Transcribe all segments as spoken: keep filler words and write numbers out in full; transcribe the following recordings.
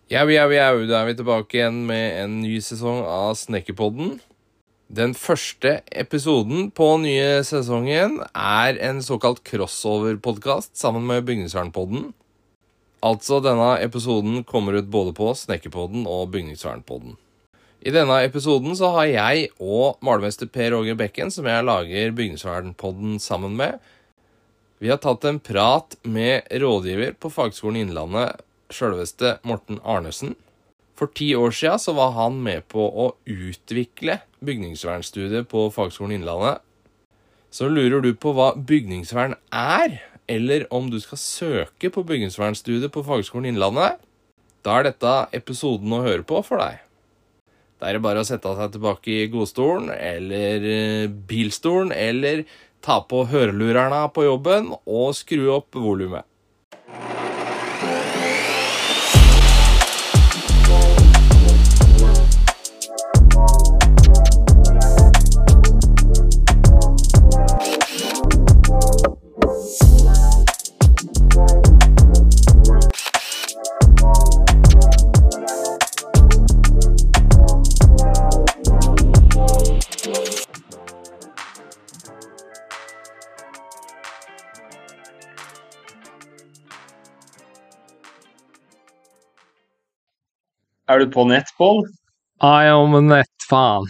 Jau, jau, jau, da er vi tilbake igjen med en ny sesong av Snekkerpodden. Den første episoden på nye sesongen er en såkalt crossover-podcast sammen med Bygningsvernpodden. Altså, denne episoden kommer ut både på Snekkerpodden og Bygningsvernpodden. I denne episoden så har jeg og malermester Per Roger Bekken, som jeg lager Bygningsvernpodden sammen med, vi har tatt en prat med rådgiver på Fagskolen Innlandet, selveste Morten Arnesen. For ti år siden så var han med på å utvikle bygningsvernstudiet på Fagskolen Innlandet. Så lurer du på hva bygningsvern er, eller om du skal søke på bygningsvernstudiet på Fagskolen Innlandet, da er dette episoden å høre på for deg. Da er det bare å sette seg tilbake i godstolen, eller bilstolen, eller ta på hørelurerne på jobben og skru opp volumet. Er du på nett, Pål? Jeg er om nett, faen.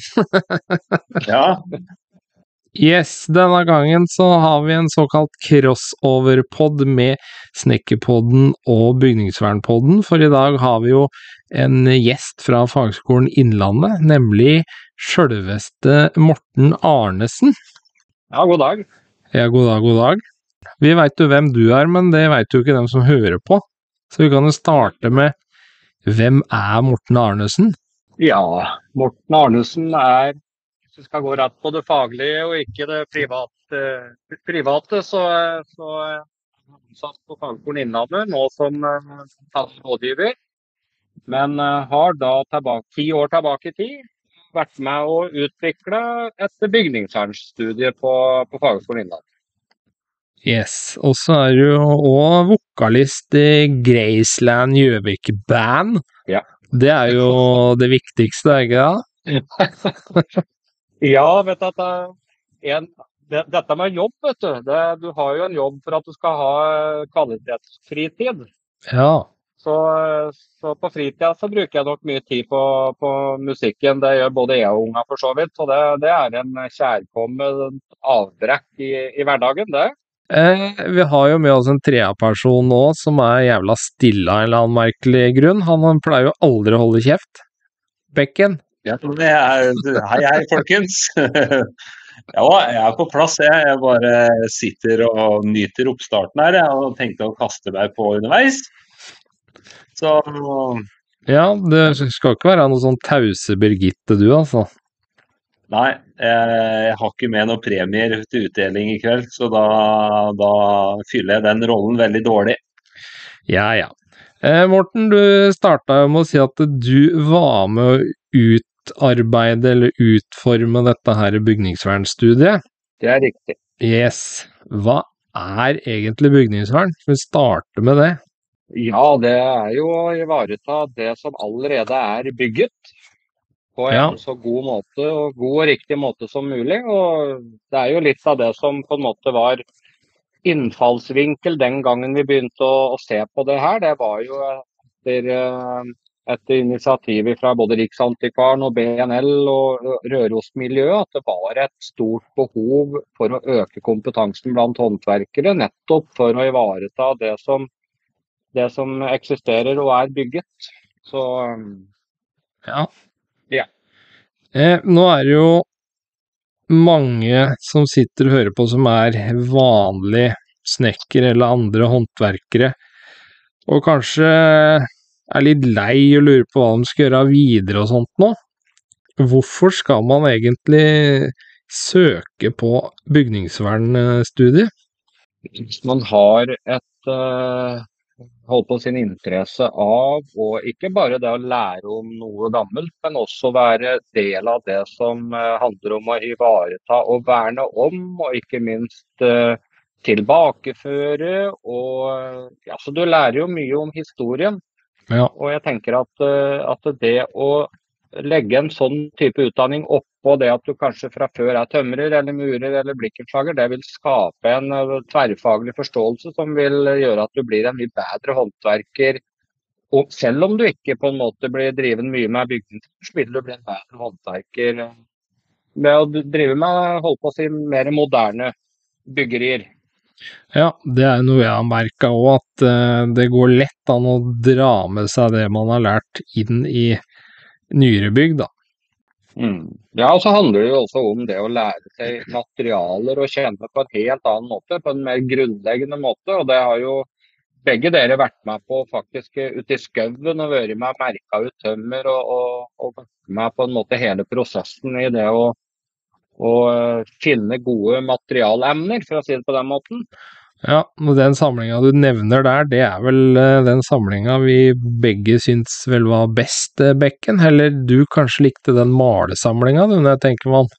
Ja. Yes, denne gangen så har vi en såkalt crossover-podd med Snekkerpodden og Bygningsvernpodden, for i dag har vi jo en gjest fra Fagskolen Innlandet, nemlig selveste Morten Arnesen. Ja, god dag. Ja, god dag, god dag. Vi vet jo hvem du er, men det vet jo ikke dem som hører på. Så vi kan jo starte med, hvem er Morten Arnesen? Ja, Morten Arnesen er, hvis vi skal gå rett på det faglige og ikke det private, private så, så er han ansatt på Fagskolen Innlandet, nå som uh, rådgiver. Men uh, har da tilbake, ti år tilbake i tid vært med å utvikle et bygningsvernstudie på, på Fagskolen Innlandet. Yes, og så er du jo også vokalist i Graceland Gjøvik Band. Ja. Det er jo det viktigste, ikke det? Ja, vet du at det en, det, dette med jobb, vet du, det, du har jo en jobb for at du skal ha kvalitetsfritid. Ja. Så, så på fritida så bruker jeg nok mye tid på, på musikken, det gjør både jeg og unga for så vidt, så det, det er en kjærkommen avbrekk i, i hverdagen, det. Eh, vi har jo med oss en trea-person nå som er jævla stille av en eller annen merkelig grunn. Han, han pleier jo aldri å holde kjeft. Bekken. Ja, det er, hei, hei, folkens. Ja, jeg er på plass. Jeg, jeg bare sitter og nyter oppstarten her. Jeg har tenkt å kaste meg på underveis. Så... Ja, det skal ikke være noe sånn tause Birgitte du, altså. Nei, jeg har ikke med noen premier til utdeling i kveld, så da, da fyller jeg den rollen veldig dårlig. Ja, ja. Eh, Morten, du startet jo med å si at du var med å utarbeide eller utforme dette her bygningsvernstudiet. Det er riktig. Yes. Hva er egentlig bygningsvern? Skal vi starte med det? Ja, det er jo å ivareta det som allerede er bygget. På en Ja. så god måte, og god og riktig måte som mulig, og det er jo litt av det som på en måte var innfallsvinkel den gangen vi begynte å, å se på det her. Det var jo etter, etter initiativet fra både Riksantikvaren og B N L og Rørosmiljøet, at det var et stort behov for å øke kompetansen blant håndverkere, nettopp for å ivareta det som, det som eksisterer og er bygget. Så Ja. Ja. Eh, nå er det jo mange som sitter og hører på som er vanlige snekker eller andre håndverkere, og kanskje er litt lei og lurer på hva de skal gjøre videre og sånt nå. Hvorfor skal man egentlig søke på bygningsvernstudiet? Hvis man har et uh, holdt på sin interesse av, og ikke bare det å lære om noe gammelt, men også være del av det som uh, handler om å ivareta og verne om, og ikke minst uh, tilbakeføre. Og, ja, så du lærer jo mye om historien. Ja. Og jeg tenker at, eh, at det å legge en sånn type utdanning oppå det at du kanskje fra før er tømrer eller murer eller blikkenslager, det vil skape en eh, tverrfaglig forståelse som vil gjøre at du blir en mye bedre håndverker. Og selv om du ikke på en måte blir driven mye med bygning, så vil du bli en bedre håndverker eh, med å drive med, holdt på å si, mer moderne byggerier. Ja, det er noe jeg har merket også, at eh, det går lett an å dra med seg det man har lært inn i nyere bygg, da. Mm. Ja, og så handler det jo også om det å lære seg materialer og kjenne på en helt annen måte, på en mer grunnleggende måte. Og det har jo begge dere vært med på faktisk ute i skauen og vært med merka ut tømmer og, og, og vært med på en måte hele prosessen i det å, å finne gode materialemner, for å si det på den måten. Ja, og den samlinga du nevner der, det er vel eh, den samlinga vi begge syns vel var best, eh, Bekken? Eller du kanskje likte den malesamlinga, du, når jeg tenker meg om?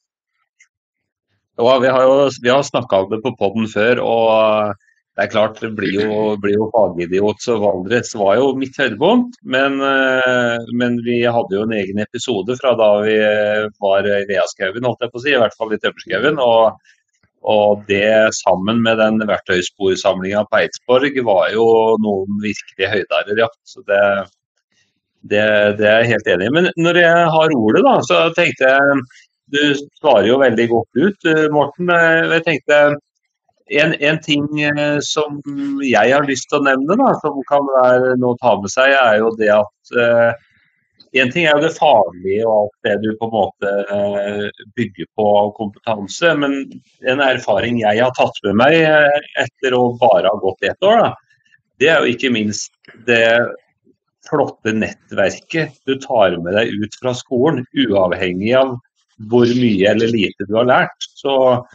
Ja, vi har jo vi har snakket om det på podden før, og det er klart det blir jo, blir jo fagidiot, så Valdres var jo mitt høydepunkt. Men, eh, men vi hadde jo en egen episode fra da vi var i Veaskauen, holdt jeg på å si, i hvert fall i Tømmerskauen. Og, og det sammen med den verktøysporsamlinga på Eidsborg var jo noen virkelig høydarer, ja. Så det, det, det er jeg helt enig i. Men når jeg har ordet, da, så tenkte jeg du svarer jo veldig godt ut, Morten. Jeg tenkte en, en ting eh, som jeg har lyst til å nevne, da, som kan være noe å ta med seg, er jo det at eh, en ting er jo det faglige og alt det du på en måte eh, bygger på av kompetanse, men en erfaring jeg har tatt med meg eh, etter å bare ha gått ett år, da, det er jo ikke minst det flotte nettverket du tar med deg ut fra skolen, uavhengig av hvor mye eller lite du har lært. Så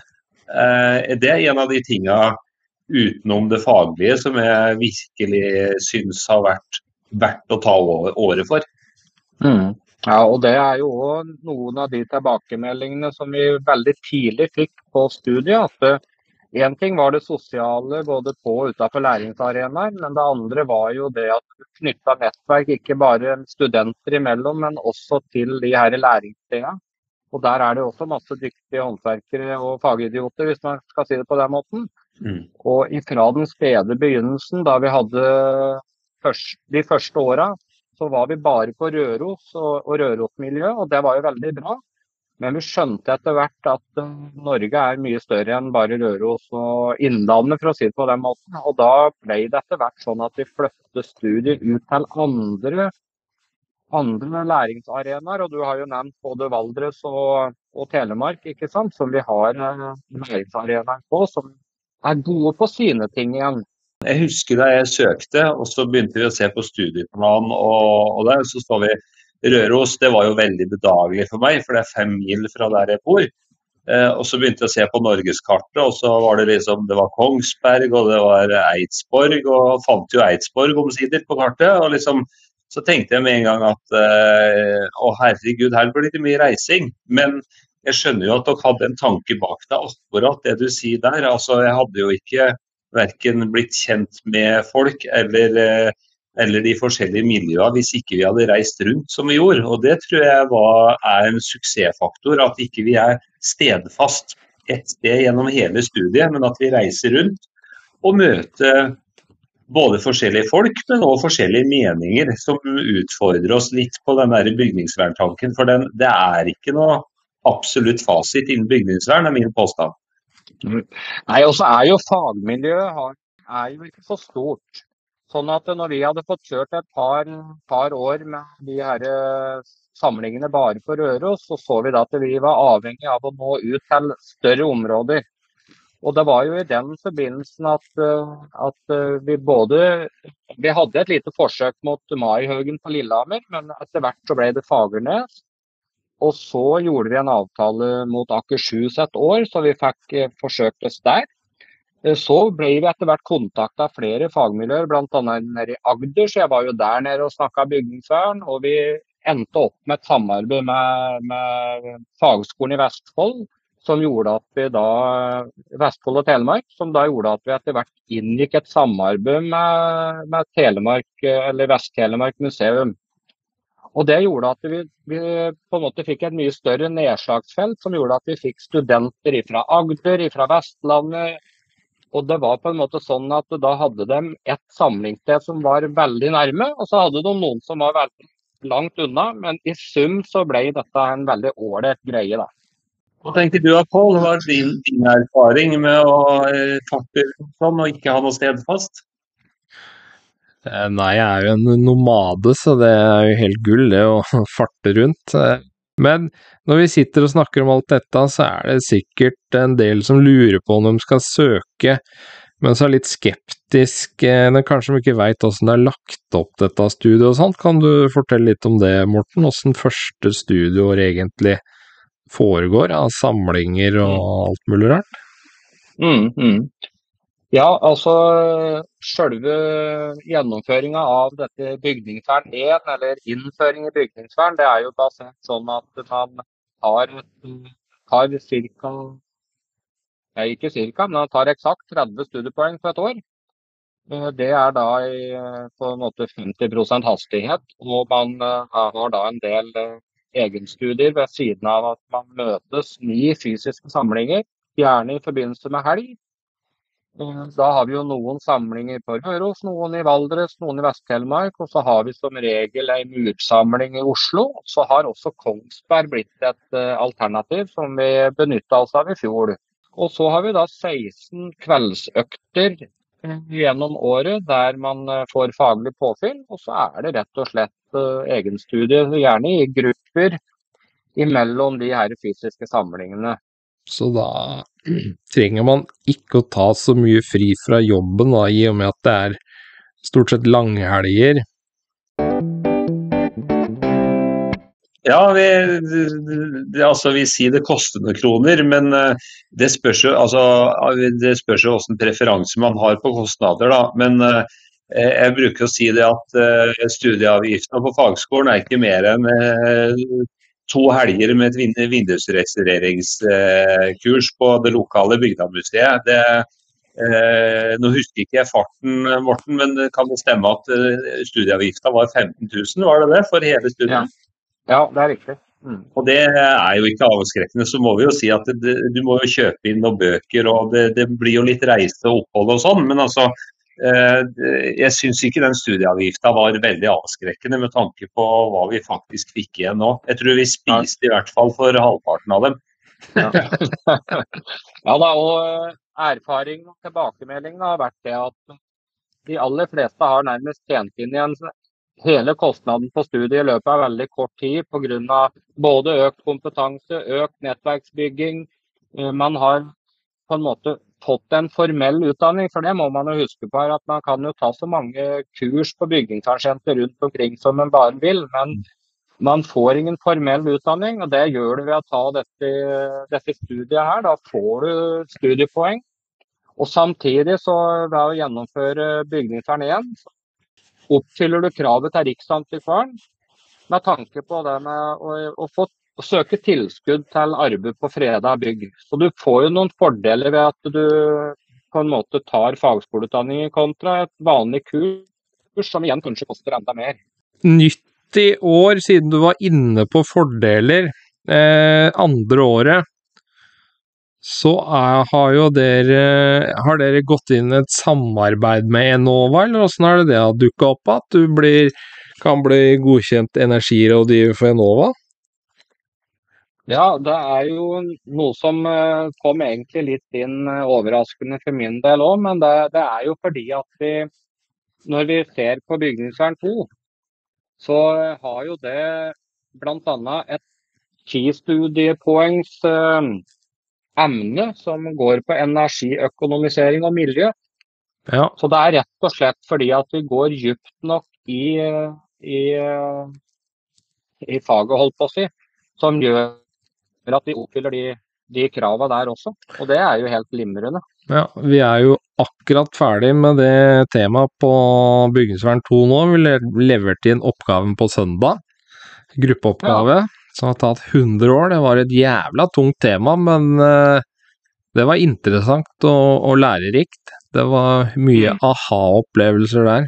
eh, det er en av de tingene utenom det faglige som jeg virkelig syns har vært verdt å ta året for. Mm. Ja, og det er jo også noen av de tilbakemeldingene som vi veldig tidlig fikk på studiet. At en ting var det sosiale både på og utenfor læringsarenaer, men det andre var jo det at du knyttet nettverk ikke bare studenter imellom, men også til de her læringsstedene. Og der er det også masse dyktige håndverkere og fagidioter, hvis man skal si det på den måten. Mm. Og ifra den spede begynnelsen, da vi hadde først, de første åra, så var vi bare på Røros og, og Røros-miljø, og det var jo veldig bra. Men vi skjønte etter hvert at uh, Norge er mye større enn bare Røros og Innlandet, for å si det på den måten. Og da ble det etter hvert sånn at vi flyttet studier ut til andre, andre læringsarenaer. Og du har jo nevnt både Valdres og, og Telemark, ikke sant, som vi har uh, læringsarenaer på, som er gode på sine ting igjen. Jeg husker da jeg søkte, og så begynte vi å se på studieplan, og, og der så står vi Røros. Det var jo veldig bedagelig for meg, for det er fem mil fra der jeg bor. Eh, og så begynte jeg å se på norgeskartet, og så var det liksom, det var Kongsberg, og det var Eidsborg, og fant jo Eidsborg omsider på kartet, og liksom, så tenkte jeg med en gang at, eh, å herregud, her blir det mye reising. Men jeg skjønner jo at dere hadde en tanke bak det, akkurat det du sier der. Altså, jeg hadde jo ikke verken blitt kjent med folk eller, eller de forskjellige miljøene hvis ikke vi hadde reist rundt som vi gjorde. Og det tror jeg var, er en suksessfaktor, at ikke vi er stedfast et sted gjennom hele studiet, men at vi reiser rundt og møter både forskjellige folk, men også forskjellige meninger som utfordrer oss litt på den der bygningsverntanken. For den, det er ikke noe absolutt fasit innen bygningsvern, er min påstand. Nei, og så er jo fagmiljøet er jo ikke så stort. Sånn at når vi hadde fått kjørt et par, par år med de her samlingene bare på Røros, så så vi da at vi var avhengig av å nå ut til større områder. Og det var jo i den forbindelsen at, at vi både vi hadde et lite forsøk mot Maihaugen på Lillehammer, men etter hvert så ble det Fagernes. Og så gjorde vi en avtale mot Akershus et år, så vi fikk forsøkt oss der. Så ble vi etter hvert kontaktet av flere fagmiljøer, blant annet nede i Agder, så jeg var jo der nede og snakket bygningsvern, og vi endte opp med et samarbeid med, med Fagskolen i Vestfold, som gjorde at vi da, Vestfold og Telemark, som da gjorde at vi etter hvert inngikk et samarbeid med, med Telemark, eller Vest-Telemark museum. Og det gjorde at vi, vi på en måte fikk et mye større nedslagsfelt, som gjorde at vi fikk studenter fra Agder, fra Vestlandet. Og det var på en måte sånn at da hadde de et samlingssted som var veldig nærme, og så hadde de noen som var veldig langt unna. Men i sum så ble dette en veldig ålreit greie, da. Hva tenker du, Pål? Hva er din, din erfaring med å eh, farte sånn og ikke ha noe sted fast? Eh, Nei, jeg er jo en nomade, så det er jo helt gull det å farte rundt. Eh, Men når vi sitter og snakker om alt dette, så er det sikkert en del som lurer på om de skal søke, men så er litt skeptisk. eh, Men kanskje de ikke vet hvordan det er lagt opp dette studiet og sånt. Kan du fortelle litt om det, Morten? Hvordan første studieår egentlig foregår av samlinger og alt mulig rart? Mm, mm. Ja, altså selve gjennomføringa av dette bygningsvern én, eller innføring i bygningsvern, det er jo basert sånn at man har, har cirka, nei, ikke cirka, men man tar eksakt tretti studiepoeng på et år. Eh, Det er da i eh, på en måte femti prosent hastighet, og man eh, har da en del eh, egenstudier ved siden av at man møtes i fysiske samlinger, gjerne i forbindelse med helg. Eh, Da har vi jo noen samlinger på Røros, noen i Valdres, noen i Vest-Telemark, og så har vi som regel en mursamling i Oslo. Så har også Kongsberg blitt et eh, alternativ som vi benyttet oss av i fjor. Og så har vi da seksten kveldsøkter eh, gjennom året der man eh, får faglig påfyll, og så er det rett og slett eh, egenstudie, gjerne i grupper imellom de her fysiske samlingene. Så da trenger man ikke å ta så mye fri fra jobben, da, i og med at det er stort sett langhelger. Ja, vi, det, det, altså, vi sier det koster noen kroner, men eh, det spørs jo altså, det spørs jo hvilken preferanse man har på kostnader. Da. Men eh, jeg bruker å si det at eh, studieavgiften på fagskolen er ikke mer enn eh, to helger med et vin- vindusrestaureringskurs på det lokale Bygdamuseet. Det, eh, nå husker ikke jeg farten, Morten, men kan det stemme at eh, studieavgiften var femten tusen, var det det, for hele studiet? Ja, det er riktig. Mm. Og det er jo ikke avskrekkende, så må vi jo si at det, du må jo kjøpe inn noen bøker, og det, det blir jo litt reise og opphold og sånn, men altså, eh, jeg synes ikke den studieavgiften var veldig avskrekkende med tanke på hva vi faktisk fikk igjen nå. Jeg tror vi spiste i hvert fall for halvparten av dem. Ja, ja da, og erfaringen og tilbakemeldingen har vært det at de aller fleste har nærmest tjent inn igjen hele kostnaden på studiet i løpet av veldig kort tid på grunn av både økt kompetanse, økt nettverksbygging. Eh, Man har på en måte fått en formell utdanning, for det må man jo huske på her, at man kan jo ta så mange kurs på bygningsvernsentre rundt omkring som man bare vil, men man får ingen formell utdanning, og det gjør du ved å ta dette, dette studiet her. Da får du studiepoeng, og samtidig så ved å gjennomføre bygningsvern igjen, oppfyller du kravet til Riksantikvaren med tanke på det med å, å, få, å søke tilskudd til arbeid på freda bygg. Så du får jo noen fordeler ved at du på en måte tar fagskoleutdanning kontra et vanlig kurs, som igjen kanskje koster enda mer. Nytt i år, siden du var inne på fordeler, eh, andre året, så er, har jo dere, har dere gått inn i et samarbeid med Enova, eller hvordan er det det har dukket opp, at du blir, kan bli godkjent energirådgiver for Enova? Ja, det er jo noe som eh, kom egentlig litt inn eh, overraskende for min del også, men det, det er jo fordi at vi, når vi ser på bygningsvern to, så eh, har jo det blant annet et ti studiepoengs eh, emne som går på energiøkonomisering og miljø. Ja. Så det er rett og slett fordi at vi går dypt nok i, i, i faget, holdt på å si, som gjør at vi oppfyller de, de kravene der også. Og det er jo helt glimrende. Ja, vi er jo akkurat ferdig med det temaet på bygningsvern to nå. Vi le- leverte inn oppgaven på søndag, gruppeoppgave. som har tatt hundre år. Det var et jævla tungt tema, men eh, det var interessant og, og lærerikt. Det var mye Mm. aha-opplevelser der.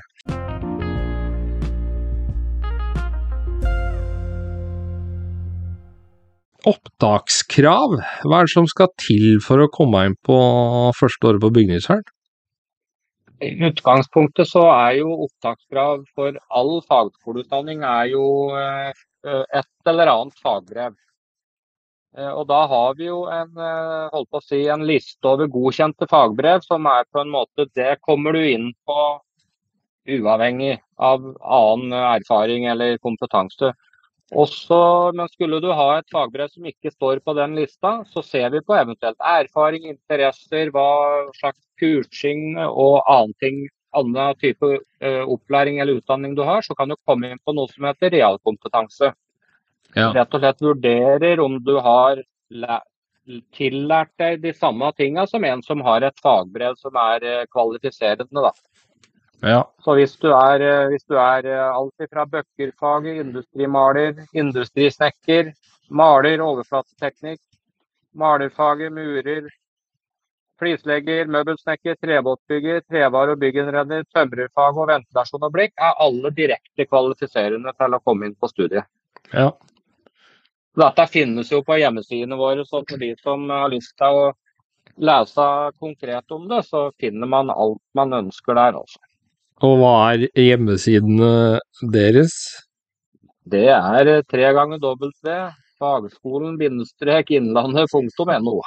Opptakskrav, hva er det som skal til for å komme inn på første året på bygningsvern? I utgangspunktet så er jo opptakskrav for all fagskoleutdanning er jo eh, et eller annet fagbrev. Eh, Og da har vi jo en, eh, holdt på å si, en liste over godkjente fagbrev, som er på en måte, det kommer du inn på uavhengig av annen erfaring eller kompetanse. Også, men skulle du ha et fagbrev som ikke står på den lista, så ser vi på eventuelt erfaring, interesser, hva slags kursing og annen ting, annen type eh, opplæring eller utdanning du har, så kan du komme inn på noe som heter realkompetanse. Ja. Rett og slett vurderer om du har læ- tillært deg de samme tingene som en som har et fagbrev som er eh, kvalifiserende, da. Ja. Så hvis du er, eh, hvis du er eh, alt fra bøkkerfaget, industrimaler, industrisnekker, maler, overflateteknikk, malerfaget, murer, flislegger, møbelsnekker, trebåtbygger, trevar- og byggenredder, tømrerfag og ventilasjon og blikk, er alle direkte kvalifiserende til å komme inn på studiet. Ja. Dette finnes jo på hjemmesidene våre, så for de som har lyst til å lese konkret om det, så finner man alt man ønsker der også. Og hva er hjemmesidene deres? Det er eh, tre ganger dobbelt V, fagskolen, bindestrek, innlandet, punktum no.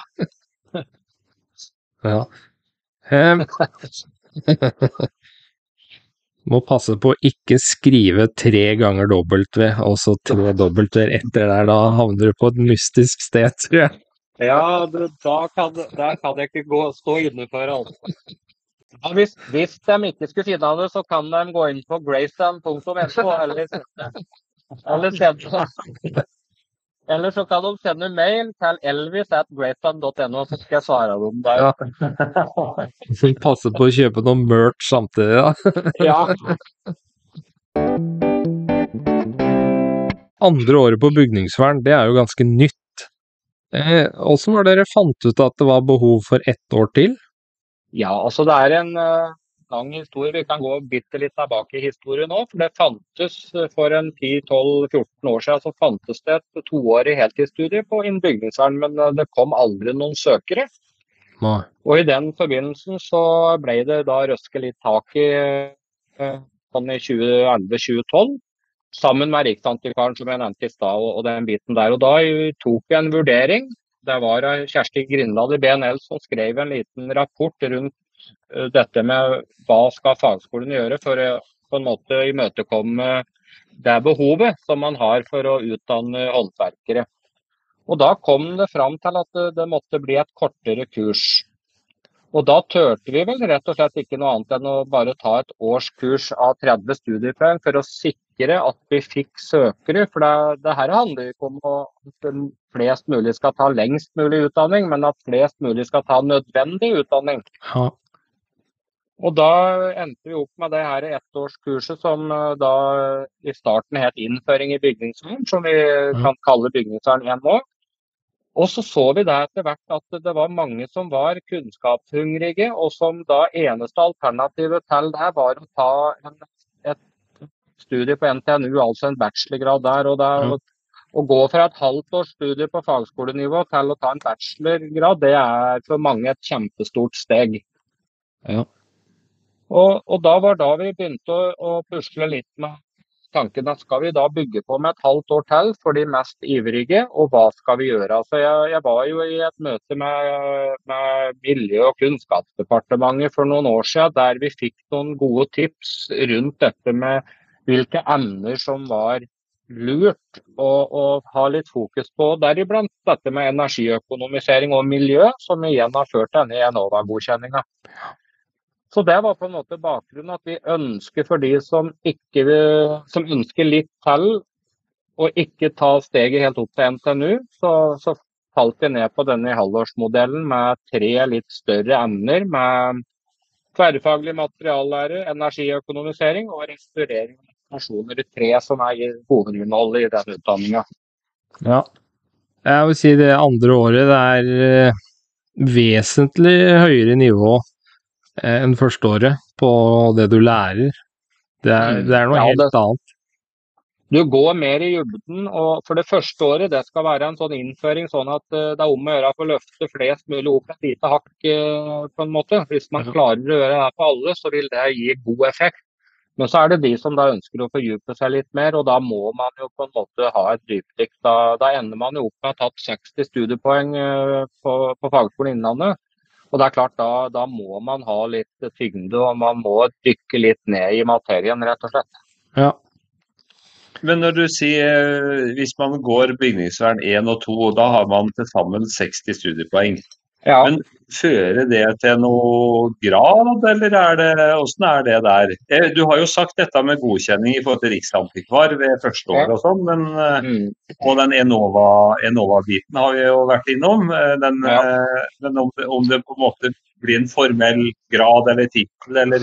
Ja. Em, Må passe på å ikke skrive tre ganger dobbelt V, og så tre dobbelt V etter der. Da havner du på et mystisk sted, tror jeg. Ja, det, da kan, der kan jeg ikke gå, stå inne for alt. Ja, hvis, hvis de ikke skulle finne det, så kan de gå inn på grayson punktum no, eller, eller, sende, eller så kan de sende mail til elvis at grayson punktum no, så skal jeg svare dem der. Ja. Så passe på å kjøpe noe merch samtidig, da. Ja. Andre året på bygningsvern, det er jo ganske nytt. Eh, Hvordan var dere fant ut at det var behov for ett år til? Ja, altså det er en eh, lang historie. Vi kan gå bitte litt tilbake i historien nå. For det fantes eh, for en ti tolv fjorten år siden så fantes det et toårig heltidsstudie på innen bygningsvern, men eh, det kom aldri noen søkere. Nei. Og i den forbindelsen så ble det da røsket litt tak i eh, sånn i tjue elleve tjue tolv, sammen med Riksantikvaren som jeg nevnte i stad, og, og den biten der. Og da eh, tok vi en vurdering. Det var eh, Kjersti Grindal i B N L som skrev en liten rapport rundt eh, dette med hva skal fagskolen gjøre for å på en måte imøtekomme det behovet som man har for å utdanne håndverkere. Og da kom det fram til at det, det måtte bli et kortere kurs. Og da turte vi vel rett og slett ikke noe annet enn å bare ta et års kurs av tretti studiepoeng for å sikre at vi fikk søkere. For det, det her handler ikke om at flest mulig skal ta lengst mulig utdanning, men at flest mulig skal ta nødvendig utdanning. Ja. Og da endte vi opp med det her ettårskurset som eh, da i starten het innføring i bygningsvern, som vi kan kalle bygningsvern igjen nå. Og så så vi det etter hvert at det var mange som var kunnskapshungrige, og som da eneste alternativet til det var å ta en, et studie på N T N U, altså en bachelorgrad der. Og det, Ja. å, å gå fra et halvt års studie på fagskolenivå til å ta en bachelorgrad, det er for mange et kjempestort steg. Ja. Og, og da var da vi begynte å, å pusle litt med tanken at skal vi da bygge på med et halvt år til for de mest ivrige, og hva skal vi gjøre? Altså jeg, jeg var jo i et møte med, med Miljø- og kunnskapsdepartementet for noen år siden, der vi fikk noen gode tips rundt dette med hvilke emner som var lurt å, å ha litt fokus på, deriblant dette med energiøkonomisering og miljø, som igjen har ført denne Enova-godkjenninga. Så det var på en måte bakgrunnen at vi ønsker for de som, ikke vil, som ønsker litt til og ikke ta steget helt opp til N T N U, så, så falt vi ned på denne halvårsmodellen med tre litt større emner med tverrfaglig materiallære, energiøkonomisering og restaurering av personer i tre som er hovedinnholdet i den utdanninga. Ja. Jeg vil si det andre året det er eh, vesentlig høyere nivå eh, enn første året på det du lærer. Det er, det er noe Ja, helt det, annet. du går mer i dybden, og for det første året det skal være en sånn innføring, sånn at eh, det er om å gjøre for å løfte flest mulig opp et lite hakk, eh, på en måte. Hvis man Ja. klarer å gjøre det på alle, så vil det gi god effekt. Men så er det de som da ønsker å fordype seg litt mer, og da må man jo på en måte ha et dypdykk. Da, da ender man jo opp med å ha tatt seksti studiepoeng eh, på, på Fagskolen Innlandet. Og det er klart, da, da må man ha litt tyngde, og man må dykke litt ned i materien, rett og slett. Ja. Men når du sier hvis man går bygningsvern én og to, da har man til sammen seksti studiepoeng. Ja. Men fører det til noe grad, eller er det, hvordan er det der? Eh, Du har jo sagt dette med godkjenning i forhold til Riksantikvar ved første år og sånn, men eh, Mm. og den Enova, Enova-biten har vi jo vært innom. eh, Den, Ja. eh, men om det, om det på en måte blir en formell grad eller tittel, eller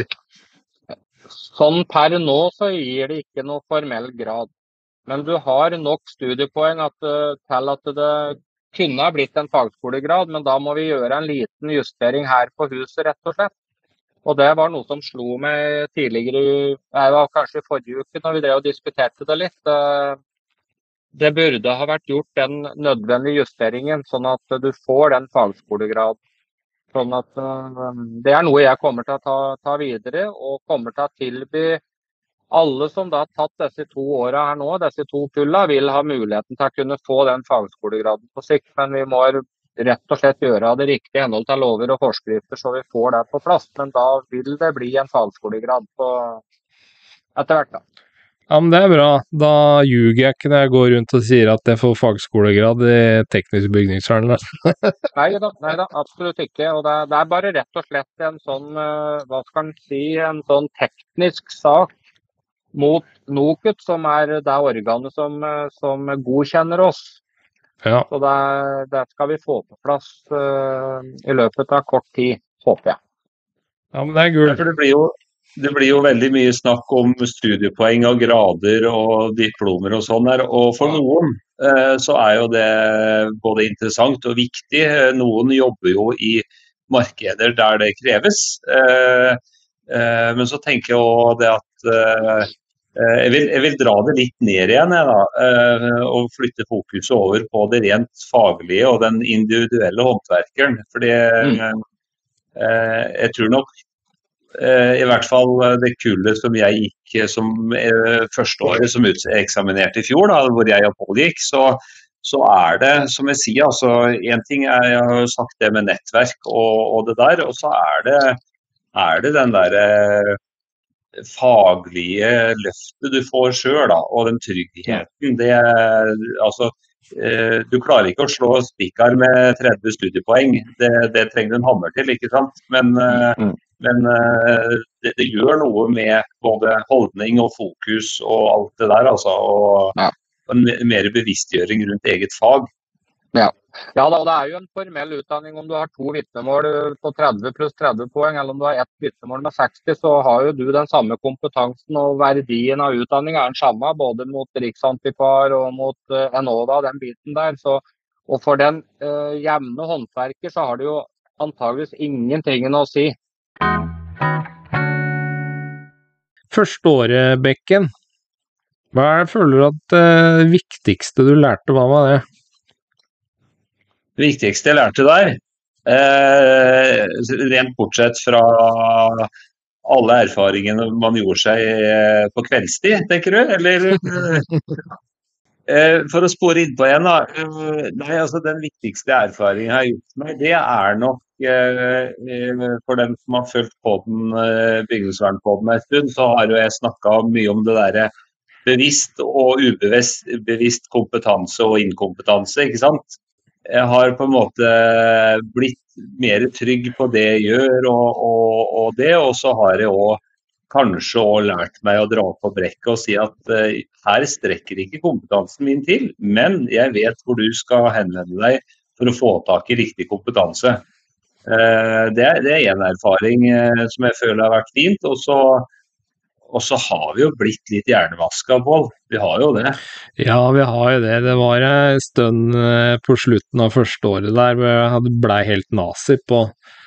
Sånn per nå så gir det ikke noe formell grad. Men du har nok studiepoeng at, eh, til at det kunne ha blitt en fagskolegrad, men da må vi gjøre en liten justering her på huset, rett og slett. Og det var noe som slo meg tidligere, i- det var kanskje i forrige uke når vi drev og diskuterte det litt. Eh, Det burde ha vært gjort den nødvendige justeringen, sånn at du får den fagskolegrad. Sånn at eh, det er noe jeg kommer til å ta, ta videre, og kommer til å tilby alle som da har tatt disse to åra her nå, disse to kulla, vil ha muligheten til å kunne få den fagskolegraden på sikt. Men vi må rett og slett gjøre det riktig i henhold til lover og forskrifter, så vi får det på plass. Men da vil det bli en fagskolegrad på etter hvert, da. Ja, men det er bra. Da ljuger jeg ikke når jeg går rundt og sier at jeg får fagskolegrad i teknisk bygningsvern. da. Nei da, nei da, absolutt ikke. Og det, er- det er bare rett og slett en sånn, eh, hva skal en si, en sånn teknisk sak mot NOKUT, som er det organet som, eh, som godkjenner oss. Ja. Så det, det skal vi få på plass eh, i løpet av kort tid, håper jeg. ja, men det er Ja, gull. for det blir jo det blir jo veldig mye snakk om studiepoeng og grader og diplomer og sånn her. Og for Ja. noen eh, så er jo det både interessant og viktig. Eh, Noen jobber jo i markeder der det kreves. Eh, eh, men så tenker jeg også det at eh, eh, jeg, vil, jeg vil dra det litt ned igjen, jeg da. Eh, og flytte fokuset over på det rent faglige og den individuelle håndverkeren. Fordi Mm. eh, jeg tror nok Eh, I hvert fall eh, det kullet som jeg gikk eh, som eh, første året som uteksaminerte i fjor, da, hvor jeg og Pål gikk, så, så er det, som jeg sier, altså en ting er, jeg har jo sagt det med nettverk og, og det der, og så er det, er det den der eh, faglige løftet du får selv da, og den tryggheten. Det er, altså, eh, du klarer ikke å slå spikkar med tretti studiepoeng, det, det trenger en hammer til, ikke sant? Men eh, Mm. Men eh, det, det gjør noe med både holdning og fokus og alt det der, altså. Og Ja. en me- mer bevisstgjøring rundt eget fag. Ja. Ja da, og det er jo en formell utdanning. Om du har to vitnemål på tretti pluss tretti poeng, eller om du har ett vitnemål med seksti, så har jo du den samme kompetansen, og verdien av utdanning er den samme, både mot Riksantikvar og mot eh, Enova, den biten der. Så, og for den eh, jevne håndverker så har det jo antageligvis ingenting å si. Første året, Bekken. Hva er det føler du at det viktigste du lærte, hva var det? Det viktigste jeg lærte der, eh, rent bortsett fra alle erfaringene man gjorde seg eh, på kveldstid, tenker du? Eller eh, for å spore innpå igjen, da. eh, Nei, altså den viktigste erfaringen jeg har gjort meg, det er nok eh, eh, for dem som har fulgt podden, eh, bygningsvernpodden en stund, så har jo jeg snakket mye om det der bevisst og ubevisst bevisst kompetanse og inkompetanse, ikke sant? Jeg har på en måte blitt mer trygg på det jeg gjør og, og, og det, og så har jeg også kanskje også lært meg å dra på brekket og si at eh, her strekker ikke kompetansen min til, men jeg vet hvor du skal henvende deg for å få tak i riktig kompetanse. Eh, det, er, det er en erfaring eh, som jeg føler har vært fint, og så og så har vi jo blitt litt hjernevasket, Pål. Vi har jo det. Ja, vi har jo det. Det var en stund eh, på slutten av første året der hvor jeg hadde blei helt nazi på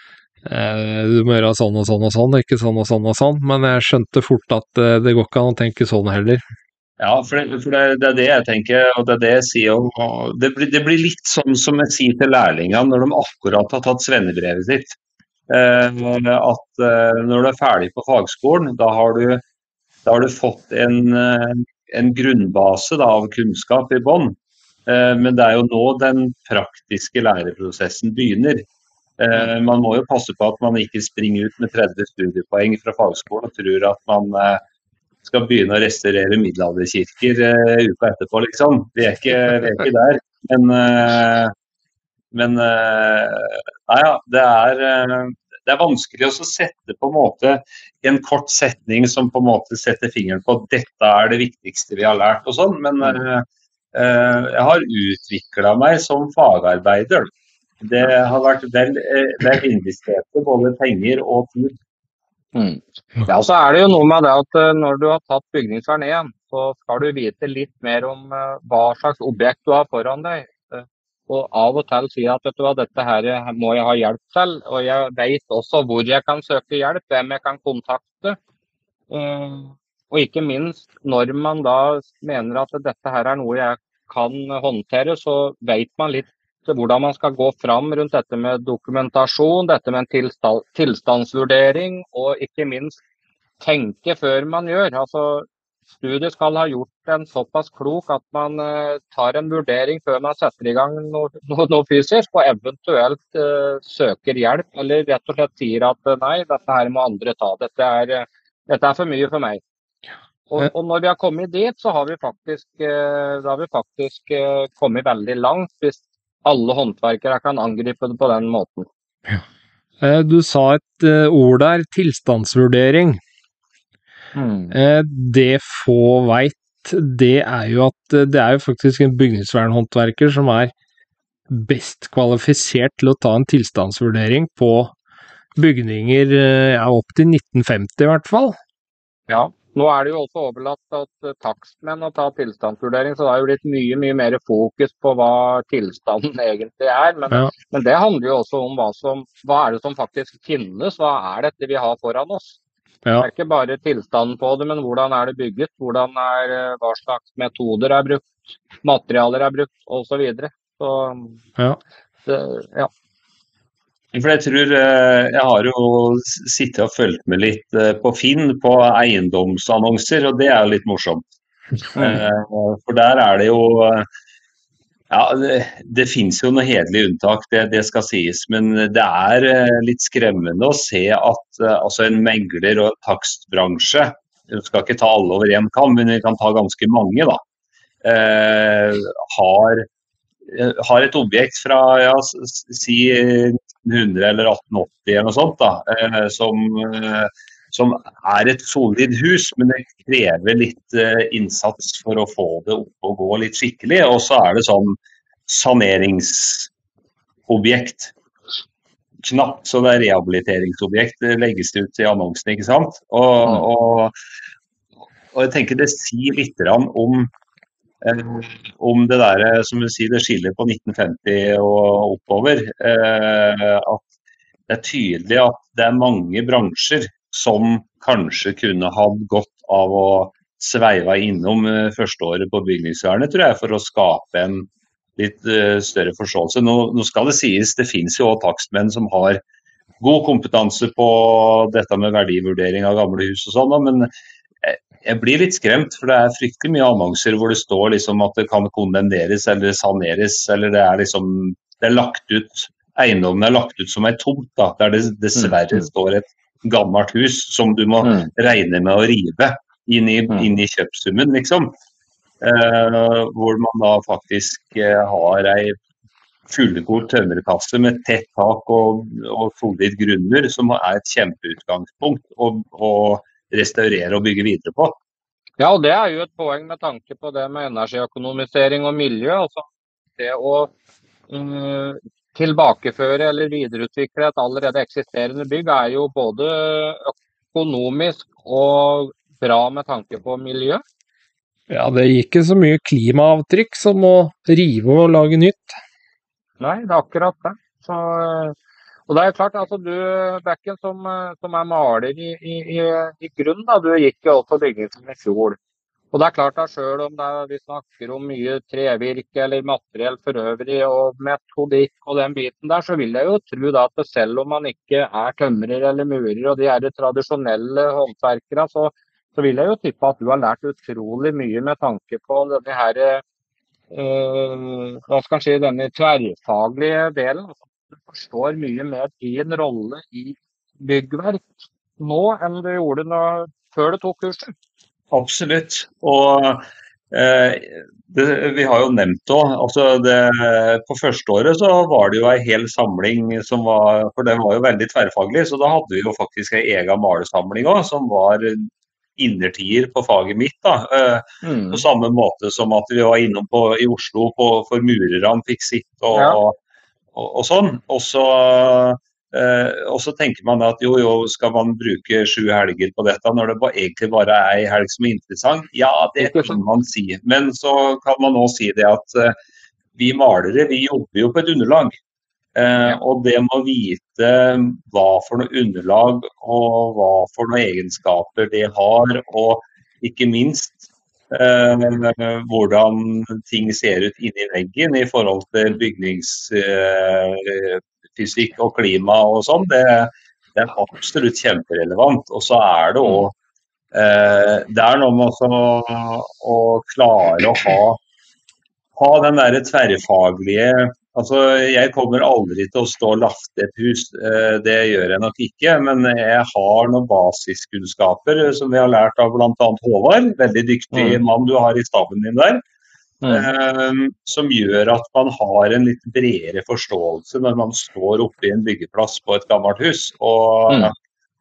eh, du må gjøre sånn og sånn og sånn, ikke sånn og sånn og sånn. Men jeg skjønte fort at eh, det går ikke an å tenke sånn heller. Ja, for, det, for det, det er det jeg tenker, og det er det jeg sier. Og det, blir, det blir litt sånn som jeg sier til lærlingene når de akkurat har tatt svennebrevet sitt. Eh, at eh, når du er ferdig på fagskolen, da har du, da har du fått en, eh, en grunnbase da, av kunnskap i bånn. Eh, men det er jo nå den praktiske læreprosessen begynner. Eh, man må jo passe på at man ikke springer ut med tretti studiepoeng fra fagskolen og tror at man eh, skal begynne å restaurere middelalderkirker uh, uka etterpå, liksom. Vi er ikke, vi er ikke der. Men, uh, men uh, nei, ja, det er, uh, det er vanskelig å sette på en måte en kort setning som på en måte setter fingeren på at dette er det viktigste vi har lært og sånn. Men uh, uh, jeg har utviklet meg som fagarbeider. Det har vært vel, vel investerte både penger og tid. Mm. Ja, så er det jo noe med det at når du har tatt bygningsvern igjen, så skal du vite litt mer om uh, hva slags objekt du har foran deg. Uh, og av og til si at vet du hva, dette her må jeg ha hjelp til, og jeg vet også hvor jeg kan søke hjelp, hvem jeg kan kontakte. Uh, og ikke minst når man da mener at dette her er noe jeg kan håndtere, så vet man litt hvordan man skal gå fram rundt dette med dokumentasjon, dette med en tilstand, tilstandsvurdering, og ikke minst tenke før man gjør. Altså, studiet skal ha gjort en såpass klok at man uh, tar en vurdering før man setter i gang noe, noe, noe fysisk, og eventuelt uh, søker hjelp, eller rett og slett sier at uh, nei, dette her må andre ta. Dette er, uh, dette er for mye for meg. Og, og når vi har kommet dit, så har vi faktisk, uh, da har vi faktisk uh, kommet veldig langt, hvis alle håndverkere kan angripe det på den måten. Ja. Du sa et uh, ord der, tilstandsvurdering. Mm. Uh, det få vet, det er jo at uh, det er jo faktisk en bygningsvernhåndverker som er best kvalifisert til å ta en tilstandsvurdering på bygninger uh, ja, opp til nitten femti i hvert fall. Ja. Nå er det jo også overlatt til takstmenn å ta tilstandsvurdering, så det har jo blitt mye, mye mer fokus på hva tilstanden egentlig er. Men, ja. men det handler jo også om hva, som, hva er det som faktisk finnes, hva er dette vi har foran oss. Ja. Det er ikke bare tilstanden på det, men hvordan er det bygget, hvordan er, hva slags metoder er brukt, materialer er brukt, og så videre. Så, ja. Det, ja. For jeg tror, jeg har jo sittet og følt med litt på Finn på eiendomsannonser, og det er jo litt morsomt. For der er det jo, ja, det, det finnes jo noe hederlig unntak, det, det skal sies, men det er litt skremmende å se at altså en megler og takstbransje, vi skal ikke ta alle over en kam, men vi kan ta ganske mange da, har har et objekt fra, ja, si hundre eller atten åtti eller noe sånt da, eh, som, eh, som er et solid hus, men det krever litt eh, innsats for å få det opp og gå litt skikkelig, og så er det sånn saneringsobjekt. Knapt så det er rehabiliteringsobjekt, det legges det ut i annonsen, ikke sant? Og, og, og jeg tenker det sier litt om om det der, som du sier, det skiller på nitten femti og oppover, eh, at det er tydelig at det er mange bransjer som kanskje kunne hatt godt av å sveive innom første året på bygningsvernet, tror jeg, for å skape en litt uh, større forståelse. Nå, nå skal det sies, det finnes jo også takstmenn som har god kompetanse på dette med verdivurdering av gamle hus og sånn, men jeg blir litt skremt, for det er fryktelig mye annonser hvor det står liksom at det kan kondemneres eller saneres, eller det er liksom, det er lagt ut, eiendommen er lagt ut som en tomt da, der det dessverre står et gammelt hus som du må mm. regne med å rive inn i, inn i kjøpsummen, liksom. Eh, hvor man da faktisk eh, har en fullgod tømmerkasse med tett tak og, og solid grunner, som er et kjempeutgangspunkt, og, og restaurere og bygge videre på. Ja, og det er jo et poeng med tanke på det med energiøkonomisering og miljø. Altså det å um, tilbakeføre eller videreutvikle et allerede eksisterende bygg er jo både økonomisk og bra med tanke på miljø. Ja, det gir ikke så mye klimaavtrykk som å rive og lage nytt. Nei, det er akkurat det. Så, og det er klart, altså du, Bekken, som, som er maler i, i, i, i grunn, da, du gikk jo også bygningen i fjor. Og det er klart at selv om det er, vi snakker om mye trevirke eller materiell for øvrig og metodikk og den biten der, så vil jeg jo tro da at selv om man ikke er tømrer eller murer og de er tradisjonelle håndverkere, så, så vil jeg jo tippe at du har lært utrolig mye med tanke på denne her, øh, hva skal man si, denne tverrfaglige delen. Du forstår mye mer din rolle i byggverk nå enn du gjorde når, før du tok kurset. Absolutt. Og eh, det, vi har jo nevnt det også. Altså det, på første året så var det jo en hel samling som var, for det var jo veldig tverrfaglig, så da hadde vi jo faktisk en egen malesamling også, som var innertier på faget mitt da. Eh, Mm. På samme måte som at vi var innom på, i Oslo på, for murerne fikk sitt og, Ja. og, og, og sånn. Og så Eh, og så tenker man at jo, jo, skal man bruke sju helger på dette når det ba, egentlig bare er en helg som er interessant? Ja, det Ikke kan sant? man si. Men så kan man også si det at eh, vi malere, vi jobber jo på et underlag. Eh, Ja. og det må vite hva for noe underlag og hva for noen egenskaper det har, og ikke minst eh, hvordan ting ser ut inni veggen i forhold til bygningsfysikk og klima og sånn. Det, det er absolutt kjemperelevant. Og så er det også eh, det er noe med også å, å klare å ha ha den der tverrfaglige, altså jeg kommer aldri til å stå og lafte et hus, eh, det gjør jeg nok ikke, men jeg har noen basiskunnskaper som vi har lært av blant annet Håvard, veldig dyktig Mm. mann du har i staben din der, Mm. eh, som gjør at man har en litt bredere forståelse når man står oppe i en byggeplass på et gammelt hus, og, Mm.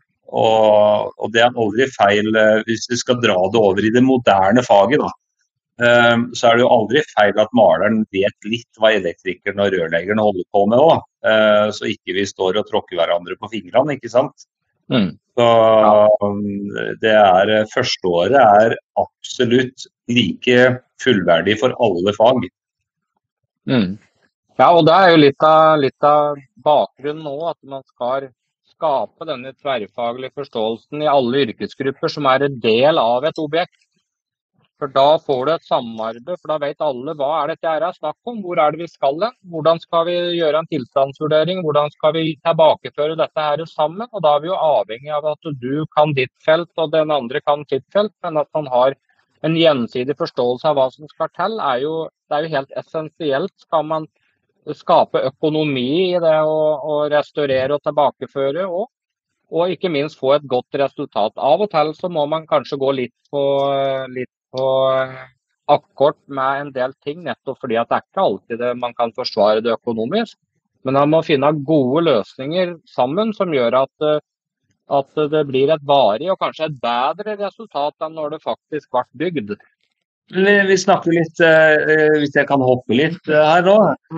og, og det er aldri feil eh, hvis vi skal dra det over i det moderne faget da. Um, så er det jo aldri feil at maleren vet litt hva elektrikeren og rørleggeren holder på med også. Uh, så ikke vi står og tråkker hverandre på fingrene, ikke sant? Mm. Så um, det er, første året er absolutt like fullverdig for alle fag. Mm. Ja, og det er jo litt av, litt av bakgrunnen nå, at man skal skape denne tverrfaglige forståelsen i alle yrkesgrupper som er en del av et objekt. For da får du et samarbeid, for da vet alle hva er dette her er snakk om, hvor er det vi skal hen, hvordan skal vi gjøre en tilstandsvurdering, hvordan skal vi tilbakeføre dette her sammen, og da er vi jo avhengig av at du kan ditt felt og den andre kan sitt felt, men at man har en gjensidig forståelse av hva som skal til, er jo, det er jo helt essensielt. Skal man skape økonomi i det å, å restaurere og tilbakeføre, og, og ikke minst få et godt resultat. Av og til så må man kanskje gå litt på, litt på akkord med en del ting, nettopp fordi at det er ikke alltid det man kan forsvare det økonomisk. Men man må finne gode løsninger sammen som gjør at, at det blir et varig og kanskje et bedre resultat enn når det faktisk ble bygd. Vi, vi snakker litt, eh, hvis jeg kan hoppe litt eh, her nå,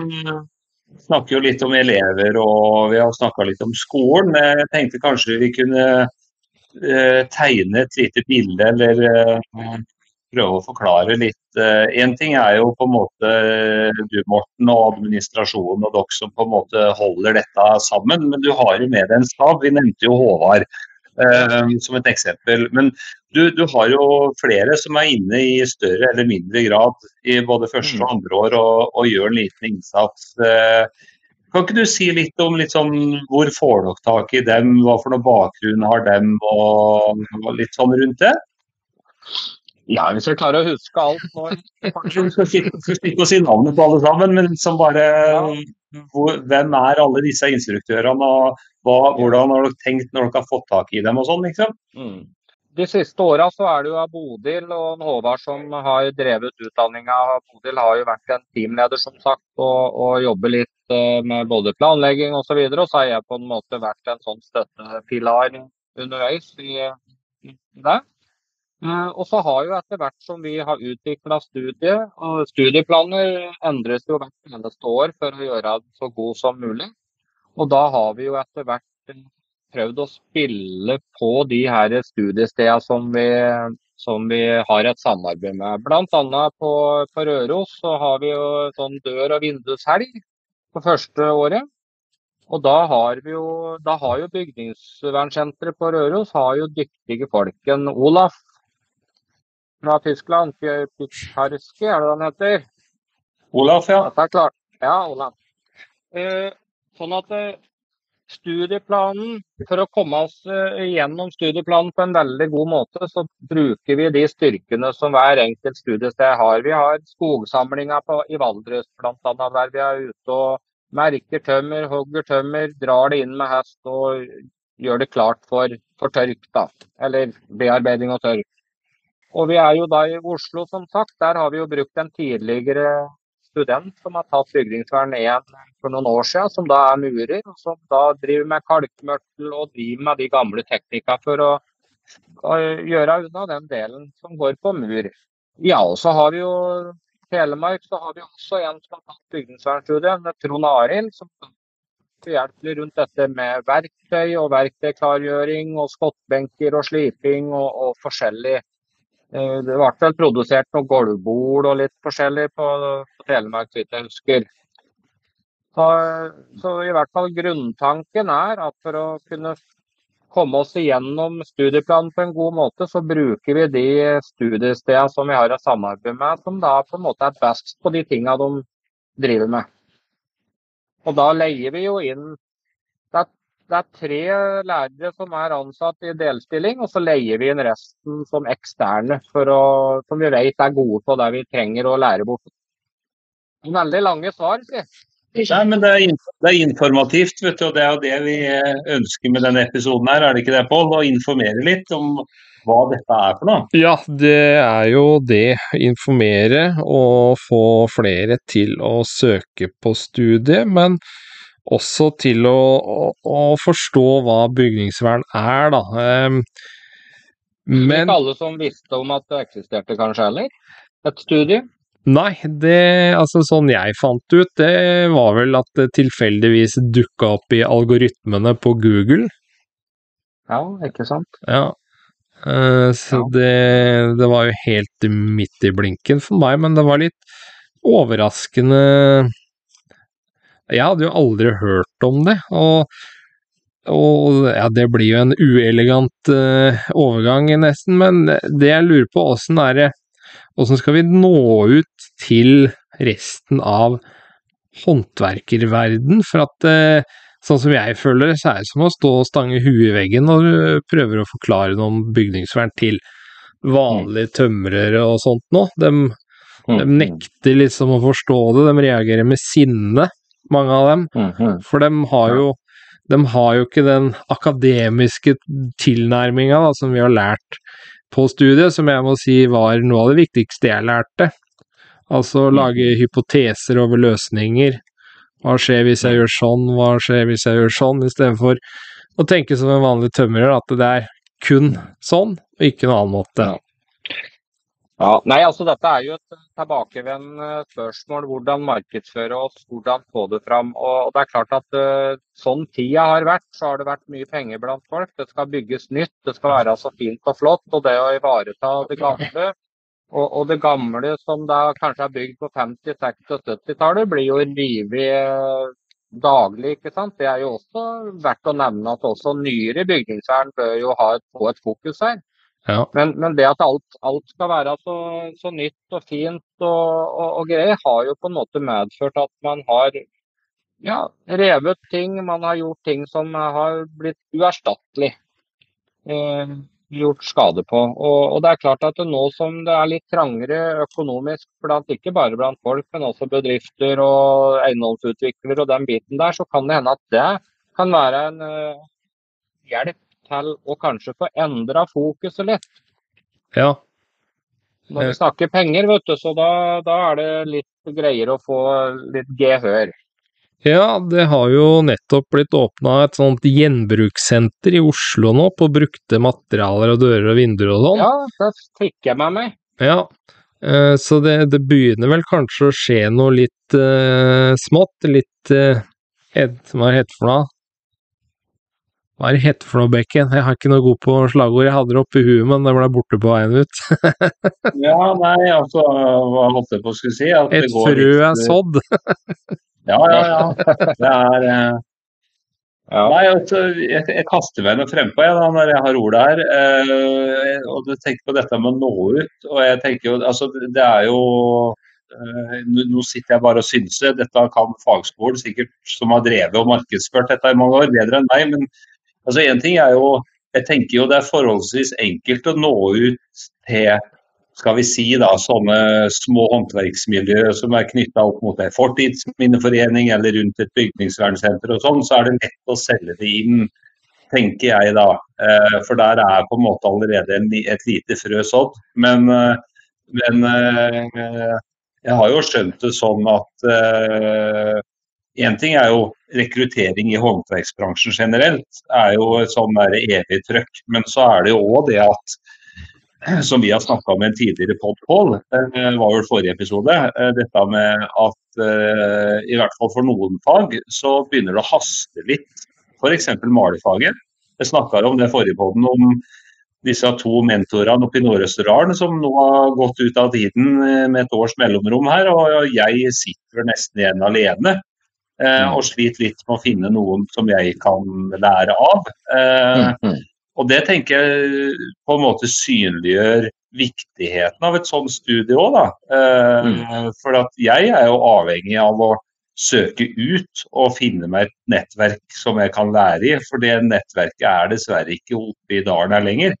vi snakker jo litt om elever og vi har snakket litt om skolen. Jeg tenkte kanskje vi kunne eh, tegne et lite bilde eller eh, prøve å forklare litt. En ting er jo på en måte du, Morten, og administrasjonen og dere som på en måte holder dette sammen, men du har jo med deg en stab. Vi nevnte jo Håvard eh, som et eksempel, men du, du har jo flere som er inne i større eller mindre grad i både første og andre år og, og gjør en liten innsats. Eh, kan ikke du si litt om litt sånn, hvor får dere tak i dem, hva for noen bakgrunn har dem, og, og litt sånn rundt det? Ja, hvis jeg klarer å huske alt nå. Kanskje vi skal ikke ikke si navnet på alle sammen, men som bare, hvor, hvem er alle disse instruktørene, og hva, hvordan har dere tenkt når dere har fått tak i dem og sånn, liksom? Mm. De siste årene så er det jo Bodil og Håvard som har drevet utdanninga. Bodil har jo vært en teamleder som sagt, og, og jobber litt med både planlegging og så videre, og så har jeg på en måte vært en sånn støttepilar underveis i, i det. Uh, og så har jo etter hvert som vi har utviklet studiet, og studieplaner endres jo hvert eneste år for å gjøre det så god som mulig. Og da har vi jo etter hvert prøvd å spille på de her studiestedene som vi, som vi har et samarbeid med. Blant annet på, på Røros så har vi jo sånn dør- og vindushelg på første året. Og da har vi jo, da har jo bygningsvernsenteret på Røros har jo dyktige folk. En Olaf fra Tyskland, Pikarski, er det han heter? Olaf, ja. Dette er klart. Ja, Olaf. Eh, sånn at eh, studieplanen, for å komme oss eh, gjennom studieplanen på en veldig god måte, så bruker vi de styrkene som hver enkelt studiested har. Vi har skogsamlinger på, i Valdres, blant annet, der vi er ute og merker tømmer, hogger tømmer, drar det inn med hest og gjør det klart for, for tørk, da. Eller bearbeiding og tørk. Og vi er jo da i Oslo, som sagt. Der har vi jo brukt en tidligere student som har tatt bygningsvern én for noen år siden, som da er murer, og som da driver med kalkmørtel og driver med de gamle teknikere for å, å gjøre unna den delen som går på mur. Ja, og så har vi jo Telemark, så har vi også en som har tatt bygningsvernstudien, Trond Arild, som hjelper rundt dette med verktøy og verktøyklargjøring og skottbenker og sliping og, og forskjellig. Det ble vel produsert noe gulvbord og litt forskjellig på, på Telemark, så jeg husker. Så, så i hvert fall grunntanken er at for å kunne komme oss igjennom studieplanen på en god måte, så bruker vi de studiestedene som vi har et samarbeid med, som da på en måte er best på de tingene de driver med. Og da leier vi jo inn det er Det er tre lærere som er ansatt i delstilling, og så leier vi inn resten som eksterne, for å, som vi vet er gode på det vi trenger å lære bort. Veldig lange svar, sier Nei, men det er, det er informativt, vet du, og det er jo det vi ønsker med denne episoden her, er det ikke det, Pål? Å informere litt om hva dette er for noe. Ja, det er jo det. Informere og få flere til å søke på studiet, men også til å, å, å forstå hva bygningsvern er, da. Um, men ikke alle som visste om at det eksisterte kanskje heller? Et studie? Nei, det, altså sånn jeg fant ut, det var vel at det tilfeldigvis dukket opp i algoritmene på Google. Ja, ikke sant? Ja, uh, så ja. Det, det var jo helt midt i blinken for meg, men det var litt overraskende. Jeg hadde jo aldri hørt om det, og, og ja, det blir jo en uelegant uh, overgang nesten, men det jeg lurer på, hvordan er det, hvordan skal vi nå ut til resten av håndverkerverden, for at uh, sånn som jeg føler det, så er det som å stå og stange huet i veggen når du prøver å forklare noe om bygningsvern til vanlige tømrere og sånt nå. De, de nekter liksom å forstå det, de reagerer med sinne. Mange av dem, for de har jo, de har jo ikke den akademiske tilnærminga da, som vi har lært på studiet, som jeg må si var noe av det viktigste jeg lærte. Altså lage hypoteser over løsninger. Hva skjer hvis jeg gjør sånn, hva skjer hvis jeg gjør sånn, i stedet for å tenke som en vanlig tømrer, at det er kun sånn, og ikke noen annen måte. Ja, nei, altså dette er jo et tilbakevendende spørsmål, hvordan markedsføre oss, hvordan få det fram. Og, og det er klart at uh, sånn tida har vært, så har det vært mye penger blant folk. Det skal bygges nytt, det skal være så fint og flott, og det å ivareta det gamle. Og, og det gamle som da kanskje er bygd på femti-, seksti- og sytti-tallet, blir jo rivet daglig, ikke sant? Det er jo også verdt å nevne at også nyere bygningsvern bør jo ha et, få et fokus her. Ja. Men, men det at alt, alt skal være så, så nytt og fint og, og, og greier, har jo på en måte medført at man har ja, revet ting, man har gjort ting som har blitt uerstattelig eh, gjort skade på. Og, og det er klart at nå som det er litt trangere økonomisk, blant, ikke bare blant folk, men også bedrifter og eiendomsutviklere og den biten der, så kan det hende at det kan være en uh, hjelp til å kanskje få endra fokuset litt. Ja. Når vi snakker penger, vet du, så da, da er det litt greier å få litt gehør. Ja, det har jo nettopp blitt åpnet et sånt gjenbrukssenter i Oslo nå, på brukte materialer og dører og vinduer og sånn. Ja, det fikk jeg med meg. Ja, så det, det begynner vel kanskje å skje noe litt uh, smått, litt uh, hva heter det for noe? Hva er det hette for noe, Bekken? Jeg har ikke noe god på slagord. Jeg hadde det oppe i huet, men det ble borte på veien ut. Ja, nei, altså, hva holdt jeg på å skulle si? At Et det går frø litt, er sådd. Ja, ja, ja. Det er eh, Ja. Nei, altså, jeg, jeg kaster meg noe frempå jeg, da, når jeg har ordet her. Eh, og du tenker på dette med å nå ut. Og jeg tenker jo, altså, det er jo eh, nå nå sitter jeg bare og synser. Dette kan fagskolen sikkert, som har drevet og markedsført dette i mange år, bedre enn meg. Men altså, en ting er jo, jeg tenker jo det er forholdsvis enkelt å nå ut til, skal vi si da, sånne små håndverksmiljø som er knyttet opp mot en fortidsminneforening eller rundt et bygningsvernsenter og sånn, så er det lett å selge det inn, tenker jeg da. Eh, for der er på en måte allerede en, et lite frø sådd. Men, eh, men eh, jeg har jo skjønt det sånn at eh, en ting er jo rekruttering i håndverksbransjen generelt, er jo et sånn der evig trøkk. Men så er det jo også det at, som vi har snakket om i en tidligere podkall, eh, var vel forrige episode, eh, dette med at eh, i hvert fall for noen fag så begynner det å haste litt, for eksempel malefaget. Jeg snakket om det forrige podden om disse to mentorene oppe i Nordøsterdalen som nå har gått ut av tiden eh, med et års mellomrom her, og jeg sitter nesten igjen alene. Eh, og sliter litt med å finne noen som jeg kan lære av. Eh, og det tenker jeg på en måte synliggjør viktigheten av et sånt studie også da. Eh, for at jeg er jo avhengig av å søke ut og finne meg et nettverk som jeg kan lære i, for det nettverket er dessverre ikke oppe i dalen her lenger.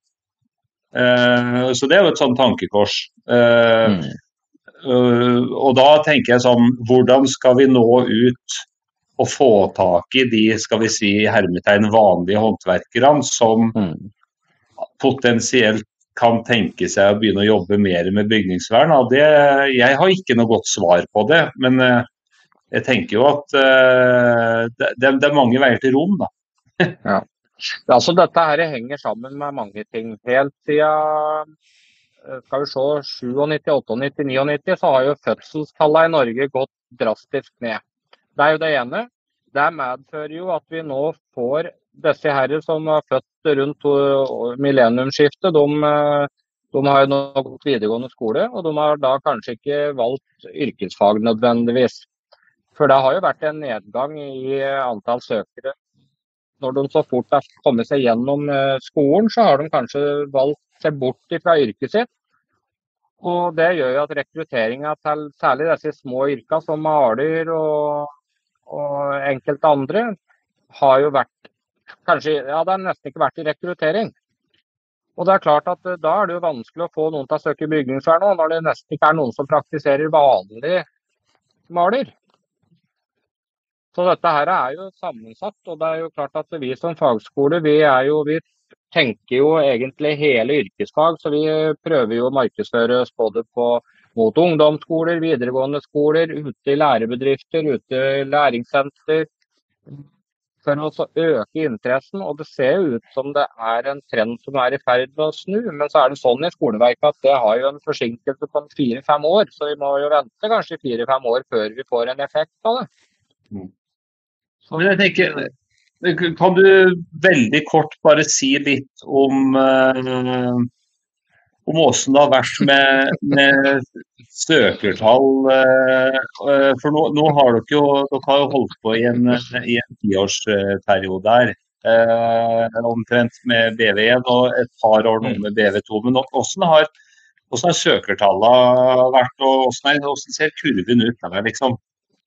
Eh, så det er jo et sånt tankekors. Eh, mm. uh, og da tenker jeg sånn, hvordan skal vi nå ut og få tak i de, skal vi si, hermetegn vanlige håndverkerne som mm. potensielt kan tenke seg å begynne å jobbe mer med bygningsvern. Og det, jeg har ikke noe godt svar på det, men uh, jeg tenker jo at uh, det, det er mange veier til rom da. Ja. Altså dette her henger sammen med mange ting. Helt siden, skal vi se, nittisju, nittiåtte, nittiåtte, så har jo fødselstallene i Norge gått drastisk ned. Det er jo det ene. Det medfører jo at vi nå får disse herre som er født rundt millenniumsskiftet, de, de har jo nå gått videregående skole, og de har da kanskje ikke valgt yrkesfag nødvendigvis. For det har jo vært en nedgang i antall søkere. Når de så fort har kommet seg gjennom skolen, så har de kanskje valgt seg bort fra yrket sitt. Og det gjør jo at rekrutteringen til særlig disse små yrkene som maler og, og enkelte andre, har jo vært, kanskje, ja det har nesten ikke vært i rekruttering. Og det er klart at da er det jo vanskelig å få noen til å søke bygningsvern nå, når det nesten ikke er noen som praktiserer vanlig maler. Så dette her er jo sammensatt, og det er jo klart at vi som fagskole, vi, er jo, vi tenker jo egentlig hele yrkesfag, så vi prøver jo å markedsføre oss både på, mot ungdomsskoler, videregående skoler, ute i lærebedrifter, ute i læringssenter, for å øke interessen. Og det ser jo ut som det er en trend som er i ferd med å snu, men så er det sånn i skoleverket at det har jo en forsinkelse på fire-fem år, så vi må jo vente kanskje fire-fem år før vi får en effekt av det. Mm. Men jeg tenker, kan du veldig kort bare si litt om, uh, om hvordan det har vært med, med søkertall? Uh, for nå, nå har dere jo, dere har jo holdt på i en, i en tiårsperiode her, uh, omtrent med B V én og et par år nå med B V to. Men hvordan har, hvordan har søkertallene vært, og hvordan, er, hvordan ser kurven ut der, liksom?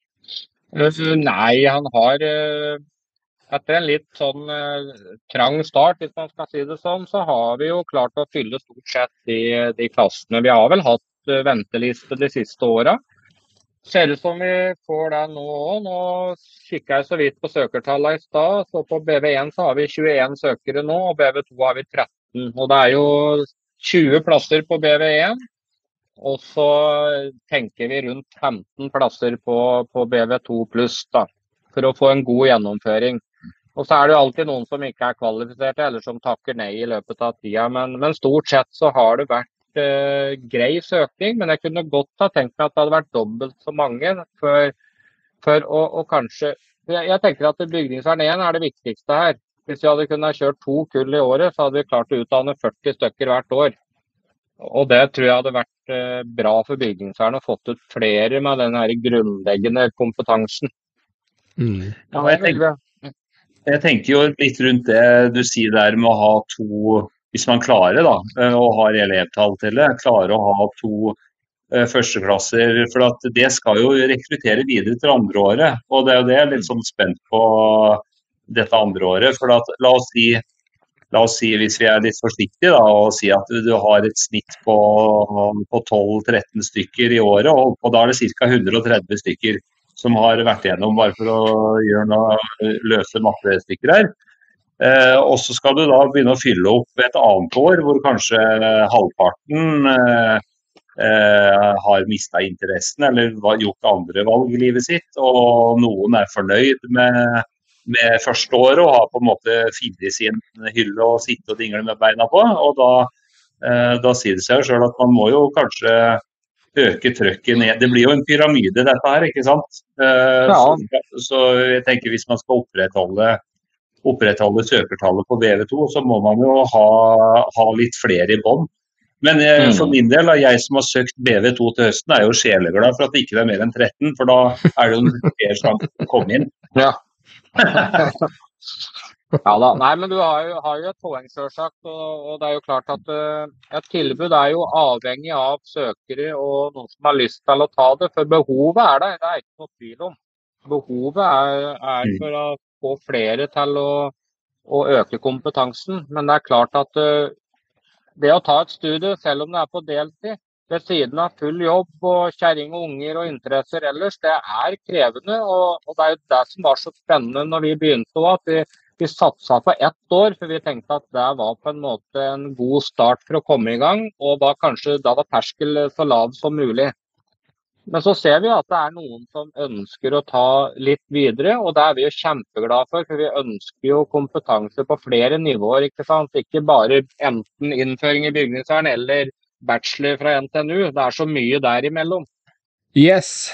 Nei, han har etter en litt sånn trang start, hvis man skal si det sånn, så har vi jo klart å fylle stort sett de, de klassene. Vi har vel hatt venteliste de siste åra. Ser ut som vi får det nå òg. Nå kikker jeg så vidt på søkertallene i stad. Så på B V én så har vi tjueen søkere nå, og B V to har vi tretten. Og det er jo tjue plasser på B V én. Og så tenker vi rundt femten plasser på, på B V to pluss da, for å få en god gjennomføring. Og så er det jo alltid noen som ikke er kvalifiserte, eller som takker nei i løpet av tida. Men, men stort sett så har det vært eh, grei søkning, men jeg kunne godt ha tenkt meg at det hadde vært dobbelt så mange. For, for å, å kanskje, jeg, jeg tenker at bygningsvern én er det viktigste her. Hvis vi hadde kunnet kjøre to kull i året, så hadde vi klart å utdanne førti stykker hvert år. Og det tror jeg hadde vært eh, bra for bygningsvernet å fått ut flere med den her grunnleggende kompetansen. Mm. Ja, men jeg, tenker, jeg tenker jo litt rundt det du sier der med å ha to, hvis man klarer da, og har elevtall til det, klarer å ha to eh, førsteklasser, for at det skal jo rekruttere videre til andre året, og det er jo det jeg er litt sånn spent på dette andre året, for at la oss si, la oss si hvis vi er litt forsiktige da, og si at du har et snitt på, på tolv tretten stykker i året, og, og da er det cirka hundre og tretti stykker som har vært igjennom, bare for å gjøre noe løse mattestykker her. Eh, og så skal du da begynne å fylle opp et annet år, hvor kanskje halvparten eh, eh, har mistet interessen, eller gjort andre valg i livet sitt, og noen er fornøyd med, med første året, og har på en måte finnet sin hylle og sitte og dingle med beina på, og da, eh, da sier det seg selv at man må jo kanskje øke trøkket ned. Det blir jo en pyramide dette her, ikke sant? Uh, Ja. så, så jeg tenker hvis man skal opprettholde, opprettholde søkertallet på B V to, så må man jo ha, ha litt flere i bånd. Men eh, Mm. for min del, da, jeg som har søkt B V to til høsten, er jo sjeleglad for at det ikke er mer enn tretten, for da er det jo en fair sjanse til å komme inn. Ja. Ja da, nei, men du har jo, har jo et poeng selvsagt, og, og det er jo klart at uh, et tilbud er jo avhengig av søkere og noen som har lyst til å ta det, for behovet er der, det er ikke noe tvil om. Behovet er, er Mm. for å få flere til å, å øke kompetansen, men det er klart at uh, det å ta et studie, selv om det er på deltid, ved siden av full jobb og kjæring og unger og interesser ellers, det er krevende, og, og det er jo det som var så spennende når vi begynte også, at vi Vi satsa på ett år, for vi tenkte at det var på en måte en god start for å komme i gang, og da kanskje da var terskel så lav som mulig. Men så ser vi at det er noen som ønsker å ta litt videre, og det er vi jo kjempeglade for, for vi ønsker jo kompetanse på flere nivåer, ikke sant? Ikke bare enten innføring i bygningsvern eller bachelor fra N T N U, det er så mye der imellom. Yes,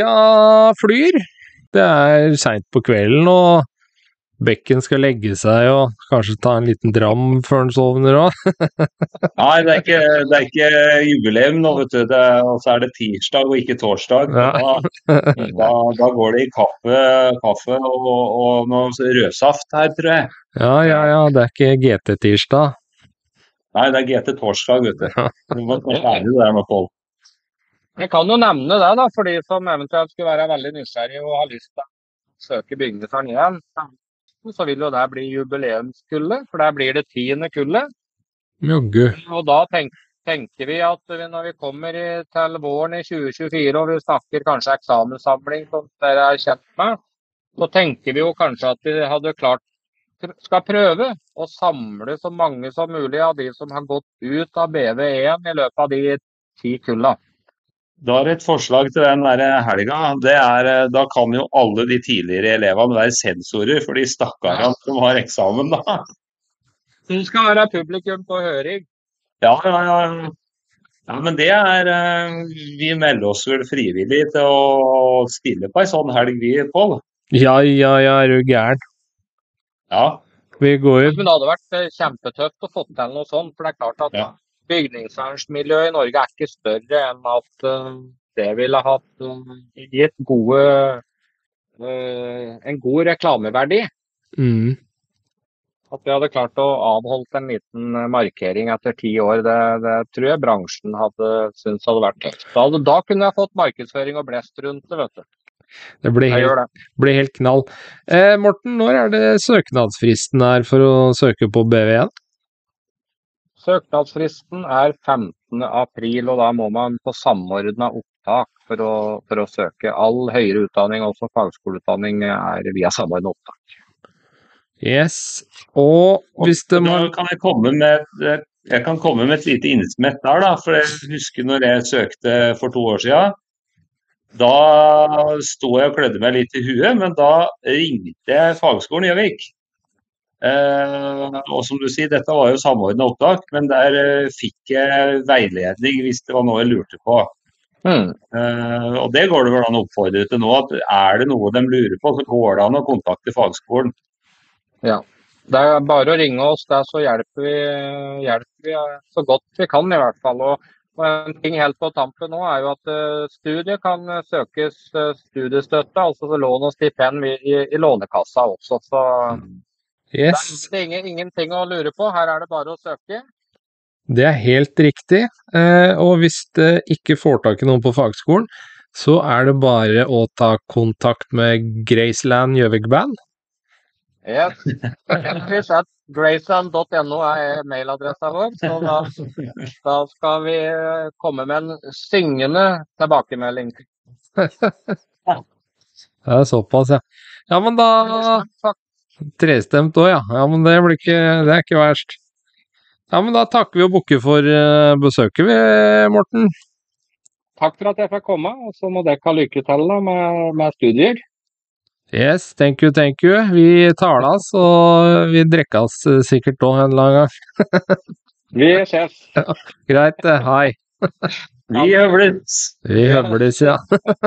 tida flyr. Det er sent på kvelden, og Bekken skal legge seg og kanskje ta en liten dram før han sovner også. Nei, det er ikke, det er ikke jubileum nå, vet du. Det er, og så er det tirsdag og ikke torsdag. Ja. Da, da, da går det i kaffe, kaffe og, og noe rødsaft her, tror jeg. Ja, ja, ja, det er ikke G T-tirsdag. Nei, det er G T torsdag, vet du. Du må være ærlig der med Pål. Jeg kan jo nevne det da, for de som eventuelt skulle være veldig nysgjerrige og har lyst til å søke bygningsvern igjen. Så vil jo det bli jubileumskullet, for der blir det tiende kullet. Joggu. Og da tenk, tenker vi at vi, når vi kommer i, til våren i tjue tjuefire, og vi snakker kanskje eksamenssamling som dere er kjent med, så tenker vi jo kanskje at vi hadde klart, skal prøve å samle så mange som mulig av de som har gått ut av B V én i løpet av de ti kullene. Da er et forslag til den der helga. Det er, da kan jo alle de tidligere elevene være sensorer for de stakkarene som har eksamen da. Så skal være publikum på høring. Ja, ja, ja. Ja, men det er, vi melder oss vel frivillig til å stille på en sånn helg, vi, Pål. Ja, ja, ja, er du gæren? Ja. Vi går jo. Men det hadde vært kjempetøft å få til noe sånt, for det er klart at Ja. bygningsvernsmiljøet i Norge er ikke større enn at uh, det ville hatt uh, gitt gode, uh, en god reklameverdi. Mm. At vi hadde klart å avholde en liten markering etter ti år, det, det tror jeg bransjen hadde syntes hadde vært tøft. Da, da kunne jeg fått markedsføring og blest rundt det, vet du. Det ble Jeg helt, gjør det. ble helt knall. Eh, Morten, når er det søknadsfristen her for å søke på B V én? Søknadsfristen er femtende april, og da må man få samordna opptak for å, for å søke. All høyere utdanning, også fagskoleutdanning, er via samordna opptak. Yes. Og hvis det må... Da kan jeg komme med, jeg kan komme med et lite innsmett der, da. For jeg husker når jeg søkte for to år siden, da sto jeg og klødde meg litt i huet, men da ringte jeg fagskolen i Gjøvik. Eh, og som du sier, dette var jo samordnet opptak, men der eh, fikk jeg veiledning hvis det var noe jeg lurte på. Mm. Eh, og det går det vel an å oppfordre til nå, at er det noe de lurer på, så går det an å kontakte fagskolen. Ja. Det er bare å ringe oss, der så hjelper vi, hjelper vi så godt vi kan i hvert fall. Og, og en ting helt på tampen nå er jo at uh, studiet kan uh, søkes uh, studiestøtte, altså så lån og stipend i, i, i lånekassa også. Så Yes, det er ingen, ingenting å lure på, her er det bare å søke. det er helt riktig. Eh, og hvis det ikke får tak i noen på fagskolen, så er det bare å ta kontakt med Graceland Gjøvik Band. Yes. Catfish at graceland dot no er mailadressa vår, så da, da skal vi uh, komme med en syngende tilbakemelding. Det er såpass, ja. Ja, men da Takk. Trestemt også, ja. Ja, men det blir ikke, det er ikke verst. Ja, men da takker vi og bukker for uh, besøket vi, Morten. Takk for at jeg fikk komme, og så må dere ha lykke til da, med, med studier. Yes, thank you, thank you. Vi talas, og vi drekkas uh, sikkert også en eller annen gang. Vi ses. Greit, hei. Vi høvles! Vi høvles, ja.